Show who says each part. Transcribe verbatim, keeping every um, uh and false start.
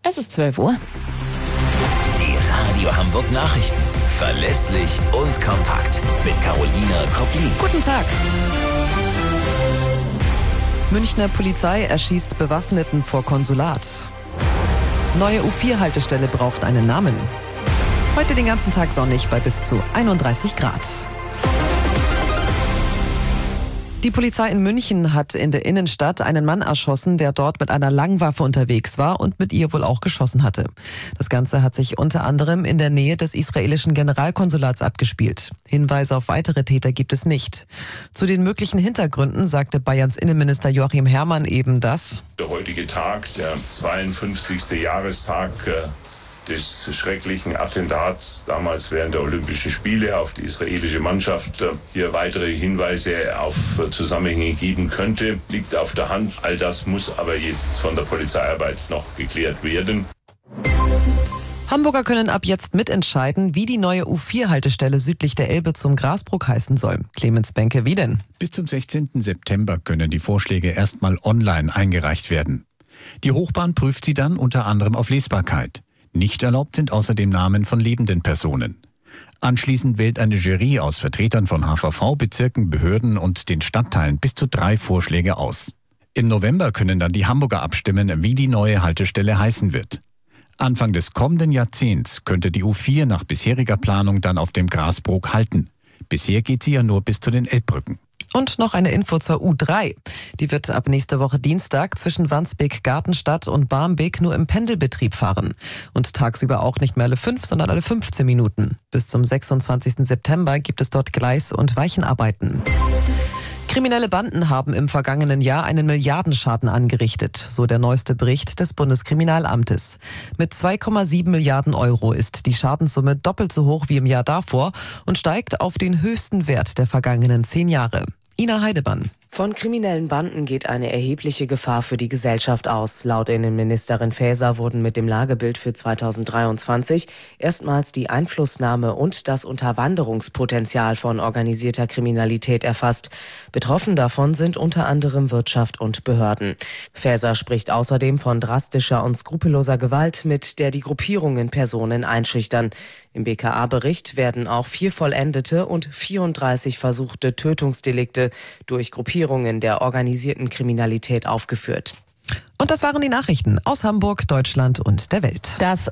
Speaker 1: Es ist zwölf Uhr.
Speaker 2: Die Radio Hamburg Nachrichten. Verlässlich und kompakt. Mit Carolina Koplin.
Speaker 3: Guten Tag. Münchner Polizei erschießt Bewaffneten vor Konsulat. Neue U vier Haltestelle braucht einen Namen. Heute den ganzen Tag sonnig bei bis zu einunddreißig Grad. Die Polizei in München hat in der Innenstadt einen Mann erschossen, der dort mit einer Langwaffe unterwegs war und mit ihr wohl auch geschossen hatte. Das Ganze hat sich unter anderem in der Nähe des israelischen Generalkonsulats abgespielt. Hinweise auf weitere Täter gibt es nicht. Zu den möglichen Hintergründen sagte Bayerns Innenminister Joachim Herrmann eben das:
Speaker 4: Der heutige Tag, der zweiundfünfzigste Jahrestag des schrecklichen Attentats damals während der Olympischen Spiele auf die israelische Mannschaft hier weitere Hinweise auf Zusammenhänge geben könnte, liegt auf der Hand. All das muss aber jetzt von der Polizeiarbeit noch geklärt werden.
Speaker 3: Hamburger können ab jetzt mitentscheiden, wie die neue U vier Haltestelle südlich der Elbe zum Grasbruck heißen soll. Clemens Benke, wie denn?
Speaker 5: Bis zum sechzehnten September können die Vorschläge erstmal online eingereicht werden. Die Hochbahn prüft sie dann unter anderem auf Lesbarkeit. Nicht erlaubt sind außerdem Namen von lebenden Personen. Anschließend wählt eine Jury aus Vertretern von H V V, Bezirken, Behörden und den Stadtteilen bis zu drei Vorschläge aus. Im November können dann die Hamburger abstimmen, wie die neue Haltestelle heißen wird. Anfang des kommenden Jahrzehnts könnte die U vier nach bisheriger Planung dann auf dem Grasbruck halten. Bisher geht sie ja nur bis zu den Elbbrücken.
Speaker 3: Und noch eine Info zur U drei. Die wird ab nächste Woche Dienstag zwischen Wandsbek-Gartenstadt und Barmbek nur im Pendelbetrieb fahren. Und tagsüber auch nicht mehr alle fünf, sondern alle fünfzehn Minuten. Bis zum sechsundzwanzigsten September gibt es dort Gleis- und Weichenarbeiten. Kriminelle Banden haben im vergangenen Jahr einen Milliardenschaden angerichtet, so der neueste Bericht des Bundeskriminalamtes. Mit zwei Komma sieben Milliarden Euro ist die Schadenssumme doppelt so hoch wie im Jahr davor und steigt auf den höchsten Wert der vergangenen zehn Jahre. Ina Heidemann.
Speaker 6: Von kriminellen Banden geht eine erhebliche Gefahr für die Gesellschaft aus. Laut Innenministerin Faeser wurden mit dem Lagebild für zweitausenddreiundzwanzig erstmals die Einflussnahme und das Unterwanderungspotenzial von organisierter Kriminalität erfasst. Betroffen davon sind unter anderem Wirtschaft und Behörden. Faeser spricht außerdem von drastischer und skrupelloser Gewalt, mit der die Gruppierungen Personen einschüchtern. Im B K A-Bericht werden auch vier vollendete und vierunddreißig versuchte Tötungsdelikte durch Gruppierungen der organisierten Kriminalität aufgeführt.
Speaker 3: Und das waren die Nachrichten aus Hamburg, Deutschland und der Welt.
Speaker 1: Das